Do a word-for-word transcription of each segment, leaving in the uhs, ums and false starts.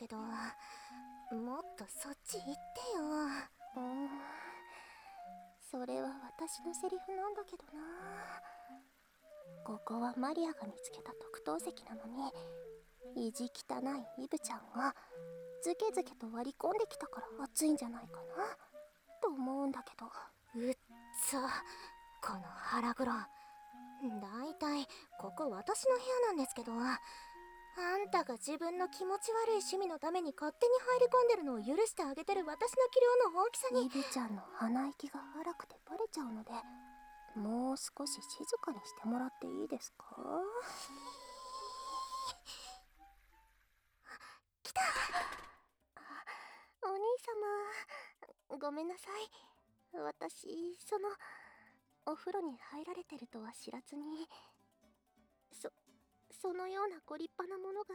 けど、もっとそっち行ってよ。 うん、それは私のセリフなんだけどな。ここはマリアが見つけた特等席なのに、意地汚いイブちゃんがズケズケと割り込んできたから暑いんじゃないかなと思うんだけど。 うっつ、この腹黒。だいたいここ私の部屋なんですけど、あんたが自分の気持ち悪い趣味のために勝手に入り込んでるのを許してあげてる私の器量の大きさに。 イブちゃんの鼻息が荒くてバレちゃうので、もう少し静かにしてもらっていいですか？ 来た。 お兄様、ごめんなさい。私、そのお風呂に入られてるとは知らずに、そそのようなご立派なものが。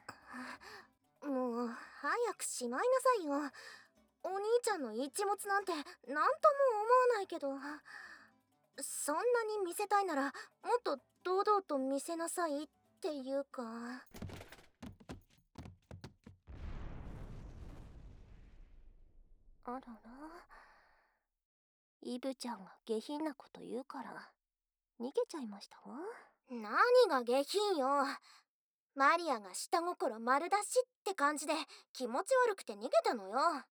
もう早くしまいなさいよ。お兄ちゃんの一物なんて何とも思わないけど、そんなに見せたいならもっと堂々と見せなさいっていうか。 あらら、イブちゃんが下品なこと言うから逃げちゃいましたわ。 何が下品よ。マリアが下心丸出しって感じで気持ち悪くて逃げたのよ。あら、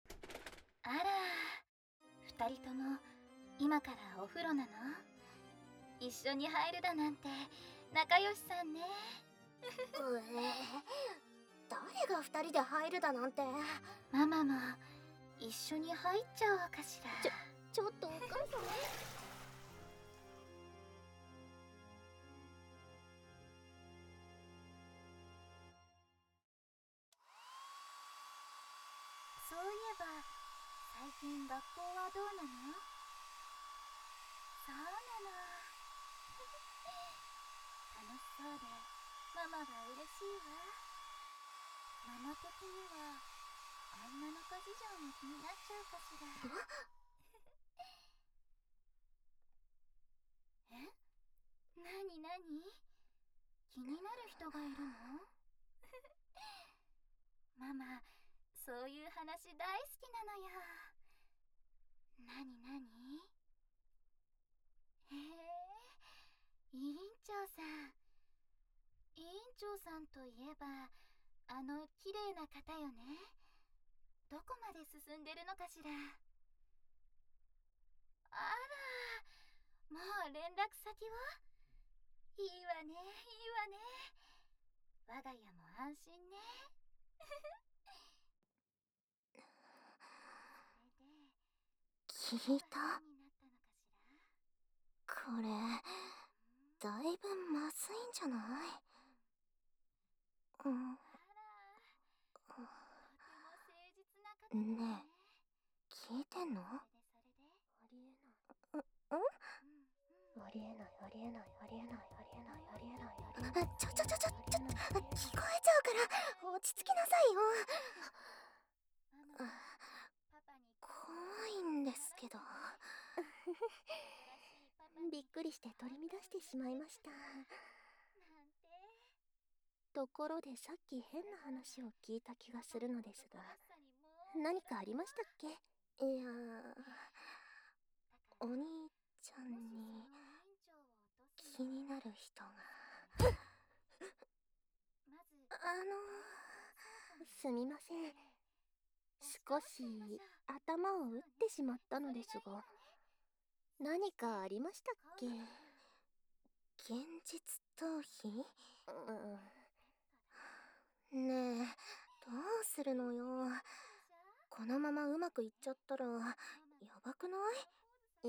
二人とも今からお風呂なの？一緒に入るだなんて仲良しさんね。 うえ、誰が二人で入るだなんて。 ママも一緒に入っちゃおうかしら。 ちょちょっとお母さん。 そういえば最近学校はどうなの？そうなの。楽しそうでママが嬉しいわ。ママ的には女の子事情も気になっちゃうかしら。え？なになに？気になる人がいるの？ママ、そういう話大好きなのよ。なになに？へえ、委員長さん。委員長さんといえば、あの綺麗な方よね。どこまで進んでるのかしら。あら、もう連絡先は？いいわね、いいわね。我が家も安心ね。 聞いた？これだいぶまずいんじゃない？うん。ねえ、聞いてんの？ ありえない。 ん？ ありえない、ありえない、ありえない、ありえない、ありえない、ありえない。 ちょちょちょちょちょ、聞こえちゃうから落ち着きなさいよ。怖いんですけど。 びっくりして取り乱してしまいました。ところでさっき変な話を聞いた気がするのですが、何かありましたっけ？ いや、お兄ちゃんに気になる人が。あのすみません。少し頭を打ってしまったのですが、何かありましたっけ？ 現実逃避？ うねえ、どうするのよ。このままうまくいっちゃったらやばくない？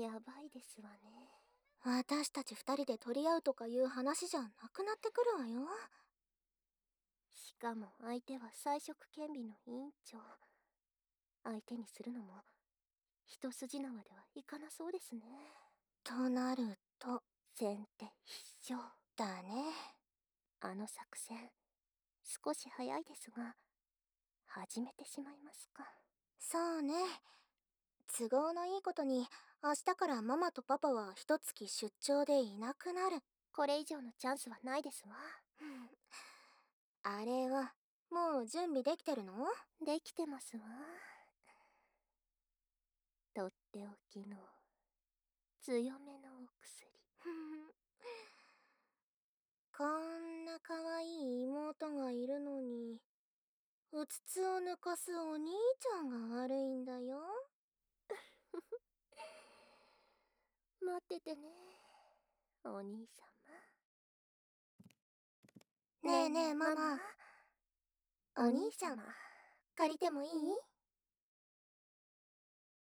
ん、やばいですわね。 私たち二人で取り合うとかいう話じゃなくなってくるわよ。 しかも相手は才色兼備の委員長。相手にするのも一筋縄ではいかなそうですね。 となると先手必勝だね。 あの作戦少し早いですが始めてしまいますか。 そうね。都合のいいことに明日からママとパパは一月出張でいなくなる。 これ以上のチャンスはないですわ。 あれはもう準備できてるの？ できてますわ。とっておきの強めのお薬。 こんな可愛い妹がいるのに、うつつを抜かすお兄ちゃんが悪いんだよ。 待っててね、お兄様。 ねえねえママ、お兄ちゃん借りてもいい？